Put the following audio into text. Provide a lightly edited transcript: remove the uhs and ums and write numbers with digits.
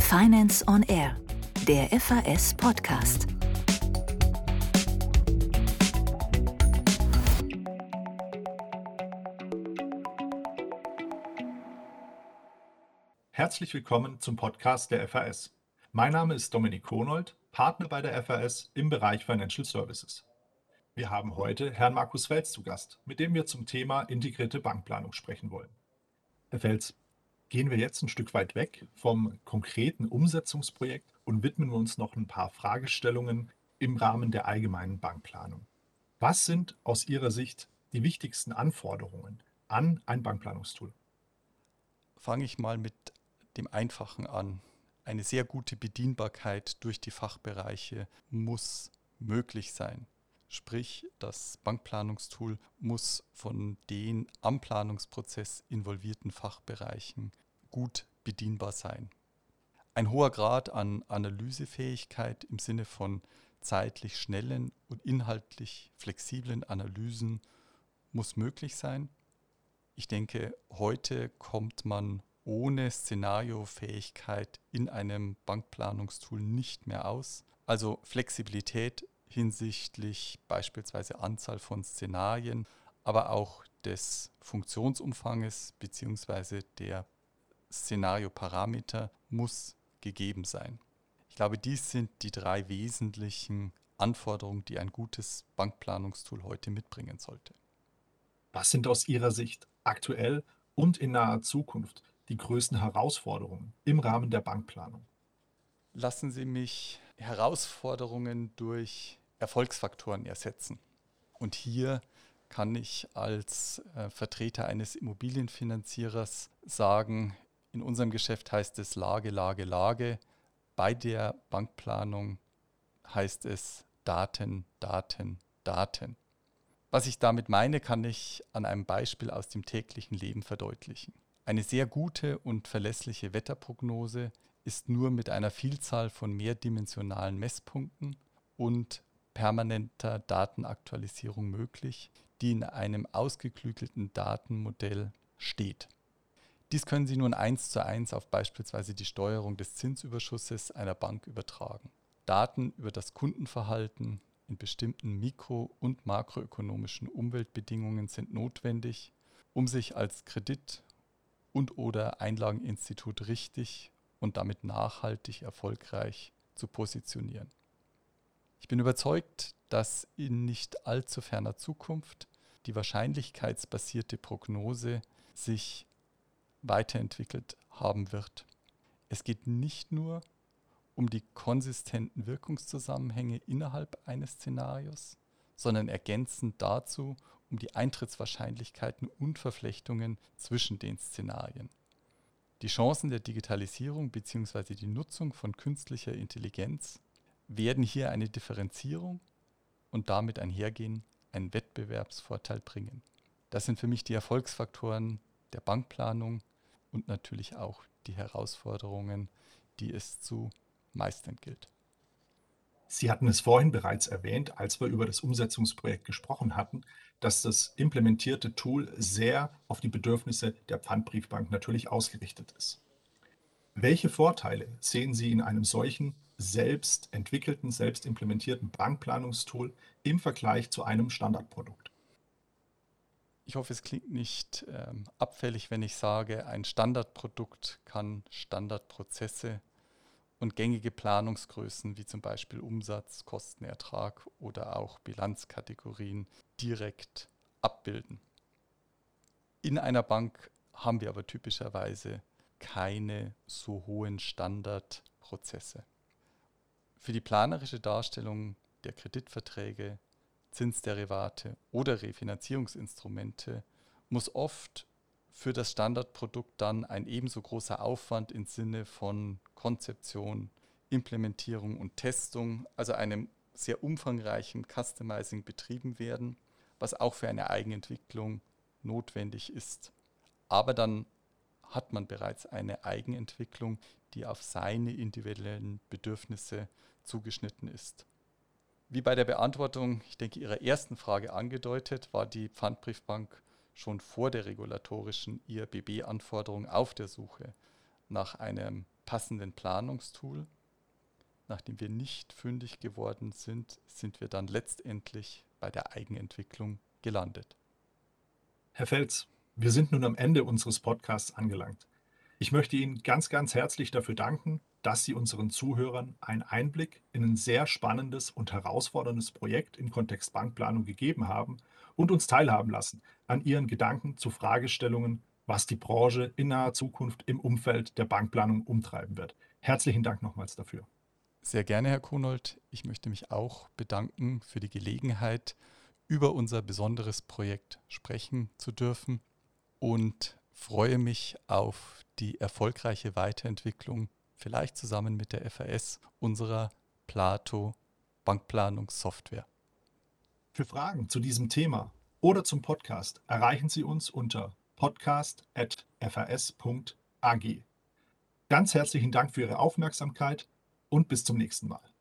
Finance on Air, der FAS Podcast. Herzlich willkommen zum Podcast der FAS. Mein Name ist Dominik Konold, Partner bei der FAS im Bereich Financial Services. Wir haben heute Herrn Markus Welz zu Gast, mit dem wir zum Thema integrierte Bankplanung sprechen wollen. Herr Welz, gehen wir jetzt ein Stück weit weg vom konkreten Umsetzungsprojekt und widmen wir uns noch ein paar Fragestellungen im Rahmen der allgemeinen Bankplanung. Was sind aus Ihrer Sicht die wichtigsten Anforderungen an ein Bankplanungstool? Fange ich mal mit dem Einfachen an. Eine sehr gute Bedienbarkeit durch die Fachbereiche muss möglich sein. Sprich, das Bankplanungstool muss von den am Planungsprozess involvierten Fachbereichen gut bedienbar sein. Ein hoher Grad an Analysefähigkeit im Sinne von zeitlich schnellen und inhaltlich flexiblen Analysen muss möglich sein. Ich denke, heute kommt man ohne Szenariofähigkeit in einem Bankplanungstool nicht mehr aus. Also Flexibilität hinsichtlich beispielsweise Anzahl von Szenarien, aber auch des Funktionsumfanges bzw. der Szenarioparameter muss gegeben sein. Ich glaube, dies sind die drei wesentlichen Anforderungen, die ein gutes Bankplanungstool heute mitbringen sollte. Was sind aus Ihrer Sicht aktuell und in naher Zukunft die größten Herausforderungen im Rahmen der Bankplanung? Lassen Sie mich Herausforderungen durch Erfolgsfaktoren ersetzen. Und hier kann ich als Vertreter eines Immobilienfinanzierers sagen, in unserem Geschäft heißt es Lage, Lage, Lage. Bei der Bankplanung heißt es Daten, Daten, Daten. Was ich damit meine, kann ich an einem Beispiel aus dem täglichen Leben verdeutlichen. Eine sehr gute und verlässliche Wetterprognose ist nur mit einer Vielzahl von mehrdimensionalen Messpunkten und permanenter Datenaktualisierung möglich, die in einem ausgeklügelten Datenmodell steht. Dies können Sie nun 1:1 auf beispielsweise die Steuerung des Zinsüberschusses einer Bank übertragen. Daten über das Kundenverhalten in bestimmten mikro- und makroökonomischen Umweltbedingungen sind notwendig, um sich als Kredit- und/oder Einlageninstitut richtig und damit nachhaltig erfolgreich zu positionieren. Ich bin überzeugt, dass in nicht allzu ferner Zukunft die wahrscheinlichkeitsbasierte Prognose sich weiterentwickelt haben wird. Es geht nicht nur um die konsistenten Wirkungszusammenhänge innerhalb eines Szenarios, sondern ergänzend dazu um die Eintrittswahrscheinlichkeiten und Verflechtungen zwischen den Szenarien. Die Chancen der Digitalisierung bzw. die Nutzung von künstlicher Intelligenz werden hier eine Differenzierung und damit einhergehen einen Wettbewerbsvorteil bringen. Das sind für mich die Erfolgsfaktoren der Bankplanung und natürlich auch die Herausforderungen, die es zu meistern gilt. Sie hatten es vorhin bereits erwähnt, als wir über das Umsetzungsprojekt gesprochen hatten, dass das implementierte Tool sehr auf die Bedürfnisse der Pfandbriefbank natürlich ausgerichtet ist. Welche Vorteile sehen Sie in einem solchen selbst entwickelten, selbst implementierten Bankplanungstool im Vergleich zu einem Standardprodukt? Ich hoffe, es klingt nicht abfällig, wenn ich sage, ein Standardprodukt kann Standardprozesse und gängige Planungsgrößen wie zum Beispiel Umsatz, Kostenertrag oder auch Bilanzkategorien direkt abbilden. In einer Bank haben wir aber typischerweise keine so hohen Standardprozesse. Für die planerische Darstellung der Kreditverträge, Zinsderivate oder Refinanzierungsinstrumente muss oft für das Standardprodukt dann ein ebenso großer Aufwand im Sinne von Konzeption, Implementierung und Testung, also einem sehr umfangreichen Customizing betrieben werden, was auch für eine Eigenentwicklung notwendig ist. Aber dann hat man bereits eine Eigenentwicklung, die auf seine individuellen Bedürfnisse zugeschnitten ist. Wie bei der Beantwortung, ich denke, Ihrer ersten Frage angedeutet, war die Pfandbriefbank schon vor der regulatorischen IRBB-Anforderung auf der Suche nach einem passenden Planungstool. Nachdem wir nicht fündig geworden sind, sind wir dann letztendlich bei der Eigenentwicklung gelandet. Herr Feltz, wir sind nun am Ende unseres Podcasts angelangt. Ich möchte Ihnen ganz, ganz herzlich dafür danken, dass Sie unseren Zuhörern einen Einblick in ein sehr spannendes und herausforderndes Projekt im Kontext Bankplanung gegeben haben und uns teilhaben lassen an Ihren Gedanken zu Fragestellungen, was die Branche in naher Zukunft im Umfeld der Bankplanung umtreiben wird. Herzlichen Dank nochmals dafür. Sehr gerne, Herr Konold. Ich möchte mich auch bedanken für die Gelegenheit, über unser besonderes Projekt sprechen zu dürfen und freue mich auf die erfolgreiche Weiterentwicklung, vielleicht zusammen mit der FAS, unserer Plato Bankplanungssoftware. Für Fragen zu diesem Thema oder zum Podcast erreichen Sie uns unter podcast@fas.ag. Ganz herzlichen Dank für Ihre Aufmerksamkeit und bis zum nächsten Mal.